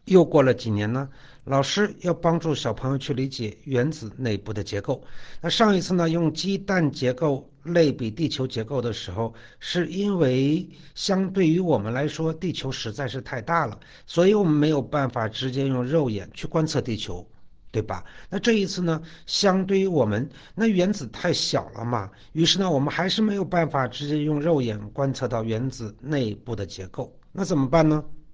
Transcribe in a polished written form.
又过了几年呢，老师要帮助小朋友去理解原子内部的结构。那上一次呢，用鸡蛋结构类比地球结构的时候，是因为相对于我们来说，地球实在是太大了，所以我们没有办法直接用肉眼去观测地球，对吧？那这一次呢，相对于我们，那原子太小了嘛，于是呢，我们还是没有办法直接用肉眼观测到原子内部的结构。那怎么办呢？